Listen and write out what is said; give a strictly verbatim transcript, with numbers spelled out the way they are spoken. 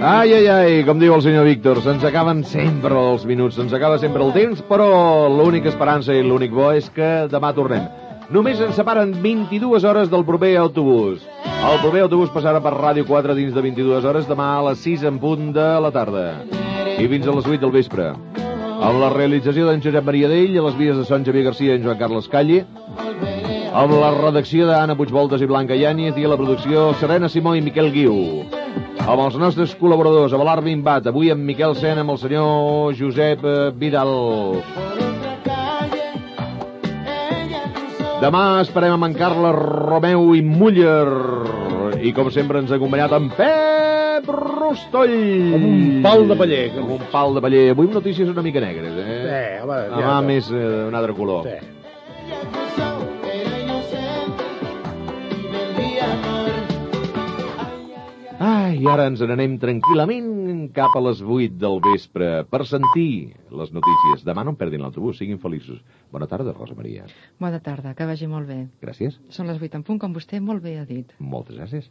Ai, ai, ai, com diu el senyor Víctor, se'ns acaben sempre els minuts, se'ns acaba sempre el temps, però l'única esperança i l'únic bo és que demà tornem. Només ens separen vint-i-dues hores del proper autobús. El proper autobús passarà per Ràdio quatre dins de vint-i-dues hores demà a les sis en punt de la tarda. I fins a les vuit del vespre. Amb la realització d'en Josep Maria Dell, a les vies de Sant Xavier Garcia i en Joan Carles Calle, amb la redacció d'Anna Puigvoltes i Blanca Yáñez i a la producció Serena Simó i Miquel Guiu. Amb els nostres col·laboradors, Avalar Bimbat, avui amb Miquel Sen, amb el senyor Josep Vidal. Demà esperem amb en Carles Romeu i Muller. I com sempre ens ha acompanyat en Pep Rostoll. Com un pal de paller. Com un pal de paller. Avui notícies una mica negres, eh? Sí, home. Demà ja més eh, d'un altre color. Sí. Ai, i ara ens n'anem tranquil·lament cap a les vuit del vespre per sentir les notícies. Demà no em perdin l'autobús, siguin feliços. Bona tarda, Rosa Maria. Bona tarda, que vagi molt bé. Gràcies. Són les vuit en punt, com vostè molt bé ha dit. Moltes gràcies.